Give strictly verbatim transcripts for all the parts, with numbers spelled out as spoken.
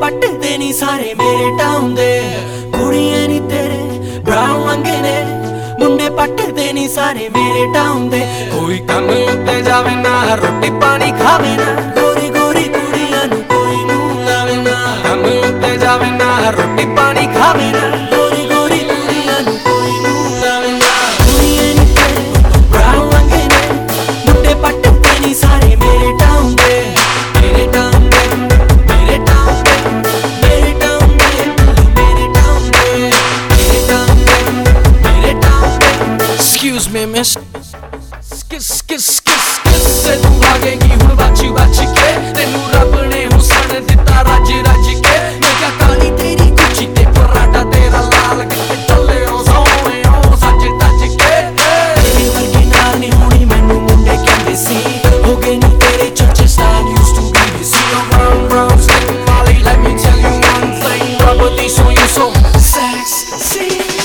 ਪੱਟਦੇ ਨਹੀਂ ਸਾਰੇ ਮੇਰੇ ਟਾਊਨ ਦੇ ਕੁੜੀਆਂ ਨਹੀਂ ਤੇਰੇ ਬਰਾਊਨ ਰੰਗੇ ਨੇ ਮੁੰਡੇ ਪੱਟਦੇ ਨਹੀਂ ਸਾਰੇ ਮੇਰੇ ਟਾਊਨ ਦੇ ਕੋਈ ਕੰਮ ਉੱਤੇ ਜਾਵੇ ਨਾ ਰੋਟੀ ਪਾਣੀ ਖਾਵੇ ਨਾ ਗੋਰੀ ਗੋਰੀ ਕੁੜੀਆਂ ਨੂੰ ਕੋਈ ਨੂੰ ਲਾਵੇ ਨਾ ਕੰਮ ਉੱਤੇ ਜਾਵੇ ਨਾ ਰੋਟੀ ਪਾਣੀ ਖਾਵੇ ਨਾ ਗੋਰੀ ਗੋਰੀ ਕੁੜੀਆਂ ਨੂੰ ਕੋਈ ਨੂੰ ਲਾਵੇ ਨਾ ਕੁੜੀਆਂ ਨਹੀਂ ਤੇਰੇ ਬਰਾਊਨ ਰੰਗੇ ਨੇ ਮੁੰਡੇ ਪੱਟਦੇ ਨਹੀਂ ਸਾਰੇ ਮੇਰੇ ਟਾਊਨ ਦੇ ਮੇਰੇ ਟਾਊਨ ਦੇ ਮੇਰੇ ਟਾਊਨ ਦੇ ਮੇਰੇ ਟਾਊਨ ਦੇ ਮੇਰੇ ਟਾਊਨ ਦੇ ਮੇਰੇ ਟਾਊਨ ਦੇ ਮੇਰੇ ਟਾਊਨ ਦੇ Excuse me miss Skis skis skis skis se tu bhagegi hun bachi bachi ke tenu rab ne husan ditta raj raj ke main kya kali teri kuchi te paratha tera laal kitte challe o sone o saj taj ke teri vargi naal nahi honi mainu munde kende si ho gaye ni tere chache style used to be the see on brown brown skin molly let me tell you one thing rubber these on you so sexy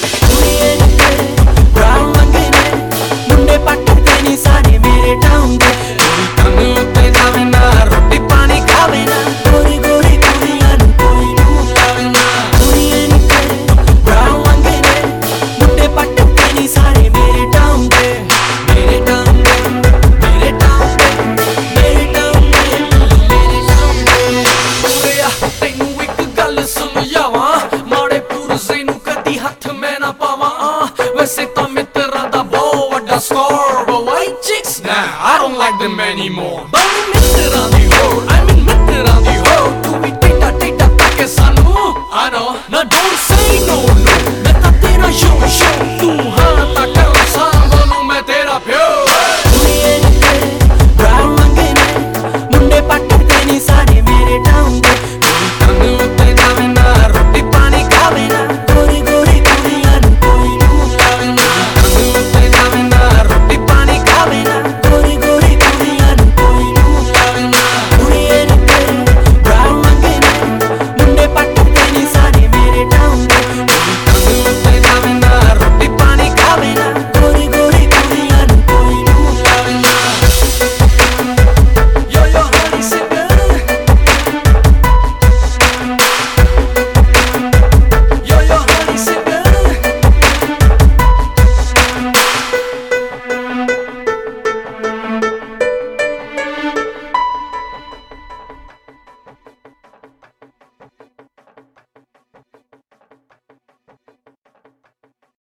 ਸਾਰੇ ਮੇਰੇ town ਦੇ ਕੋਈ ਕੰਮ ਉੱਤੇ ਜਾਵੇ ਨਾ ਰੋਟੀ ਪਾਣੀ ਖਾਵੇ ਨਾ ਗੋਰੀ ਗੋਰੀ ਕੁੜੀਆਂ ਨੂੰ ਕੋਈ ਨੂੰ ਲਾਵੇ ਨਾ ਕੁੜੀਆਂ ਨਹੀਂ ਤੇਰੇ ਬਰਾਊਨ ਰੰਗੇ ਨੇ ਮੁੰਡੇ ਪੱਟਦੇ ਨਹੀਂ ਸਾਰੇ ਮੇਰੇ ਟਾਊਨ ਦੇ ਮੇਰੇ ਟਾਊਨ ਦੇ ਮੇਰੇ ਟਾਊਨ ਦੇ ਮੇਰੇ ਟਾਊਨ ਦੇ ਮੇਰੇ ਟਾਊਨ ਦੇ ਓਰਿਆ ਤੈਨੂੰ ਇੱਕ ਗੱਲ ਸਮਝਾਵਾਂ ਮਾੜੇ ਪੁਰਜ਼ੇ ਨੂੰ ਕਦੀ ਹੱਥ ਮੈਂ ਨਾ ਪਾਵਾਂ ਵੈਸੇ ਤਾਂ ਮਿੱਤਰਾਂ ਦਾ ਬਹੁਤ ਵੱਡਾ score Chicks, nah, I don't like them anymore.